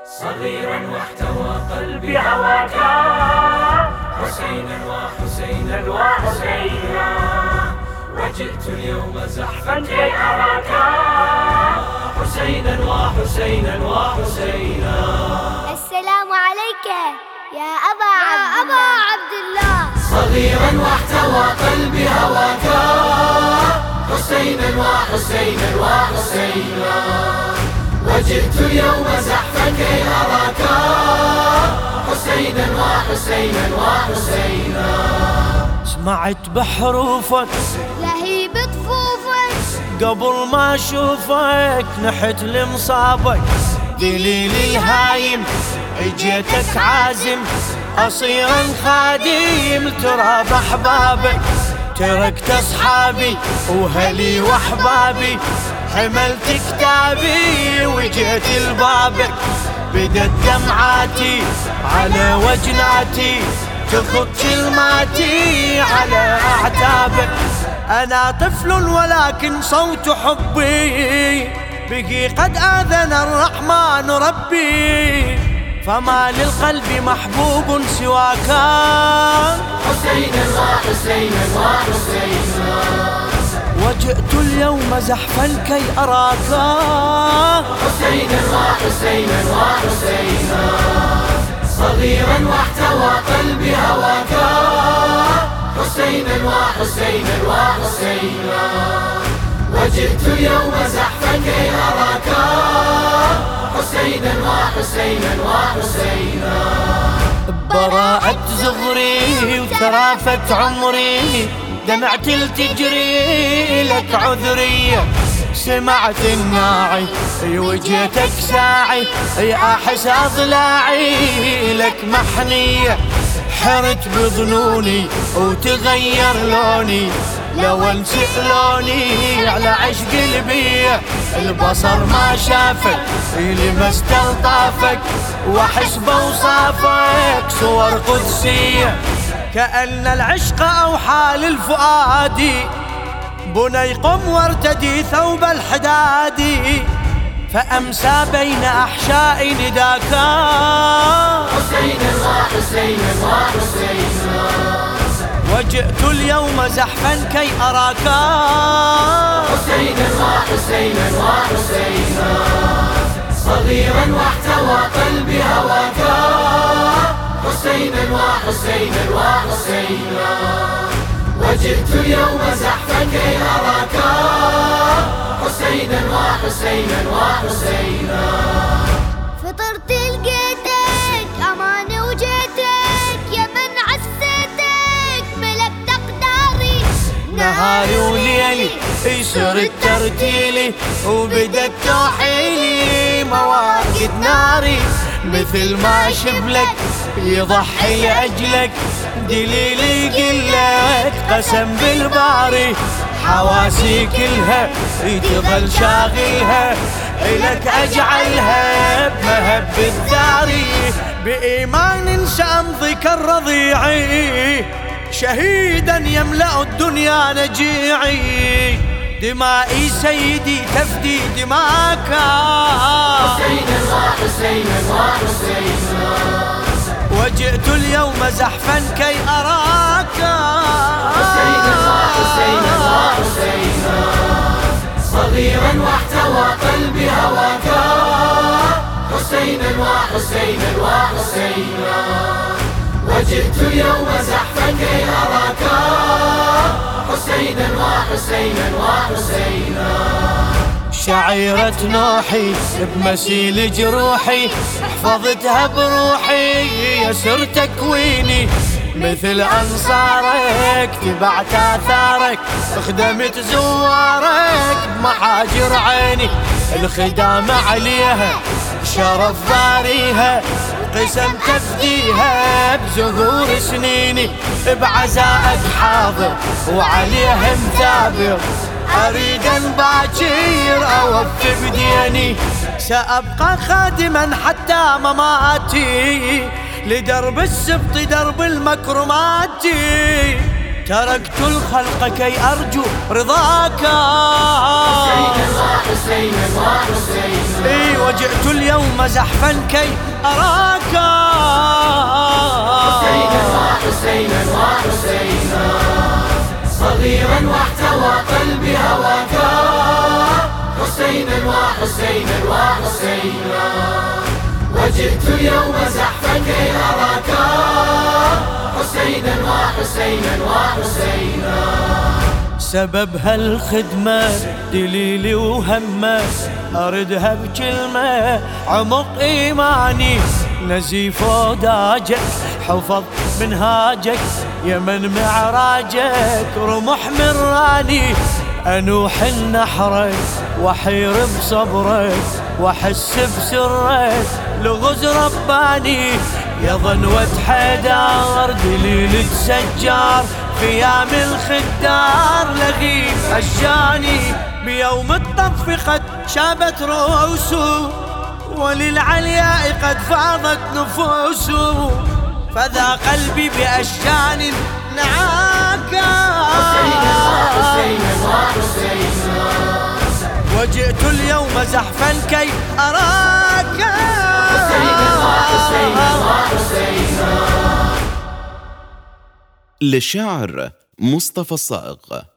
صغيرا واحتوى قلبي هواك، حسينا وحسينا وحسينا، وجئت اليوم زحفا كي أراك، حسينا وحسينا وحسينا. السلام عليك يا أبا عبد الله. صغيرا واحتوى قلبي هواك، حسينا وحسينا وحسينا، وجئت اليوم زحفا كي أراك، حسينا وحسينا وحسينا. سمعت بحروفك لهيب طفوفك، قبل ما اشوفك نحت لمصابك، دليل الهايم اجيتك عازم، اصيرا خادم لتراب احبابك، تركت اصحابي وهلي واحبابي، حملت كتابي وجيت لبابك، بدت دمعاتي على وجناتي، تخط كلماتي على اعتابك. انا طفل ولكن صوت حبي بقي قد آذن الرحمن ربي، فما للقلب محبوب سواك، حسينا وحسينا وحسينا، وجئت اليوم زحفا كي أراك، حسينا وحسينا وحسينا، صغيرا واحتوى قلبي هواك، حسينا وحسينا وحسينا، وجئت اليوم زحفا كي أراك، حسينا وحسينا وحسينا. براءة زغري وترافت عمري، دمعت التجري لك عذرية، سمعت الناعي وجيتك ساعي، احس اضلاعي لك محنية، حرت بظنوني وتغير لوني، لو انسى لوني على عشق البية، البصر ما شافك لمست الطافك، واحس بوصافك صور قدسية، كأن العشق أوحى للفؤاد، بني قم وارتدي ثوب الحداد، فأمسى بين أحشاء نداك، حسينا وحسينا وحسينا، وجئت اليوم زحفا كي أراك، حسينا وحسينا وحسينا، صغيرا واحتوى قلبي هواك، حسينا وحسينا وحسينا، وجئت اليوم زحفا كي أراك، حسينا وحسينا وحسينا. فطرت لقيتك أماني وجيتك، يا من عسيتك ملكت أقداري، نهاري وليلي يسر الترتيلي، وبدت توحيلي مواقد ناري، مثل ما شبلك يضحي لأجلك، دليلي يقلك قسم بالباري، حواسي كلها تظل شاغلها، إلك أجعلها بمهب الداري، بإيمان سأمضي كالرضيعي، شهيدا يملأ الدنيا نجيعي، دمائي سيدي تفدي دماك، حسينا وحسينا وحسينا، وجئت اليوم زحفا كي أراك، حسينا وحسينا وحسينا، صغيرا واحتوى قلبي هواك، حسينا وحسينا وحسينا، وجئت اليوم زحفا كي أراك، حسينا وحسينا وحسينا. شعيرة نوحي بمسيل جروحي، حفظتها بروحي يسر تكويني، مثل أنصارك تبعت آثارك، خدمت زوارك بمحاجر عيني، الخدام عليها شرف باريها، قسم تفديها بزهور سنيني، بعزائك حاضر وعليها مثابر، أريد أن باكر أوفي بديني، سأبقى خادما حتى مماتي، لدرب السبط درب المكرمات، تركت الخلق كي أرجو رضاك حسينا وحسينا وجئت اليوم زحفا كي أراك حسينا وحسينا صغيرا واحتوى قلبي هواك حسينا وحسينا وحسينا وجئت اليوم زحفا كي أراك حسينا وحسينا وحسينا سبب هالخدمة دليلي وهمة أردها بكلمة عمق إيماني نزيف وداجك حفظ منهاجك يمن معراجك رمح مراني أنوح النحرك وحير بصبرك وأحس بسرك لغز رباني يا ظنوة حيدار دليلك سجار خيام الخدار لغيب أشجاني بيوم الطف قد شابت رؤوسه وللعلياء قد فاضت نفوسه فذا قلبي بأشجان نعاك وجئت اليوم زحفا كي أراك للشاعر مصطفى الصائغ.